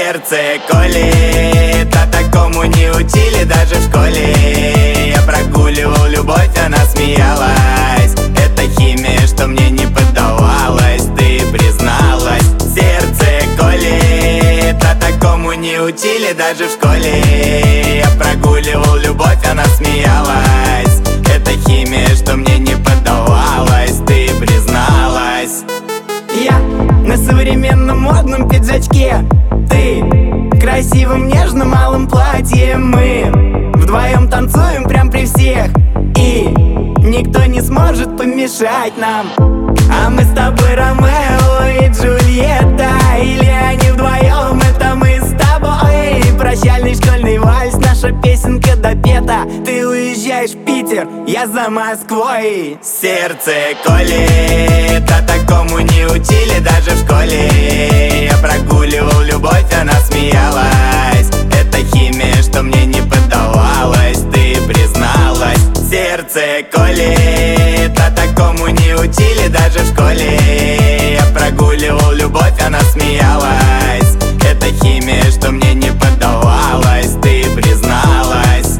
сердце колет, а такому не учили даже в школе. Я прогуливал любовь, она смеялась. Это химия, что мне не поддавалась. Ты призналась. Сердце колет, а такому не учили даже в школе. Я прогуливал любовь, она смеялась. Это химия, что мне не поддавалась. Ты призналась. Я на современном модном пиджачке, ты в красивом нежном малом платье. Мы вдвоем танцуем прям при всех, и никто не сможет помешать нам. А мы с тобой Ромео и Джульетта, или они вдвоем, это мы с тобой. Прощальный школьный вальс, наша песенка допета. Ты уезжаешь в Питер, я за Москвой. Сердце колет, а такому не учили даже в школе. Я прогуливал любовь, она смеялась. Это химия, что мне не поддавалась. Ты призналась. Сердце колет, а такому не учили даже в школе. Я прогуливал любовь, она смеялась. Это химия, что мне не поддавалась. Ты призналась.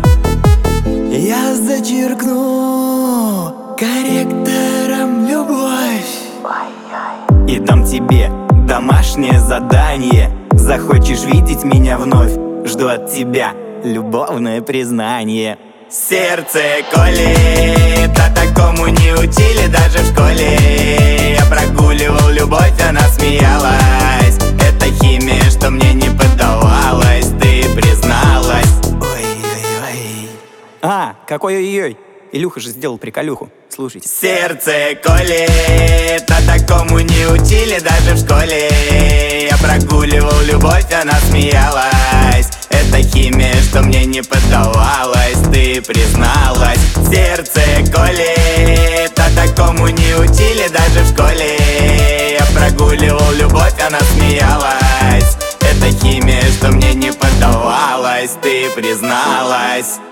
Я зачеркну корректором любовь и дам тебе домашнее задание. Захочешь видеть меня вновь, жду от тебя любовное признание. Сердце колет, а такому не учили даже в школе. Я прогуливал любовь, она смеялась. Это химия, что мне не поддавалась. Ты призналась. Ой-ой-ой. Какой ой-ой. Илюха же сделал приколюху. Слушайте. Сердце колет, а такому не учили даже в школе. Я прогуливал любовь, она смеялась. Это химия, что мне не поддавалась. Ты призналась. Сердце колет, а такому не учили даже в школе. Я прогуливал любовь, она смеялась. Это химия, что мне не поддавалась. Ты призналась.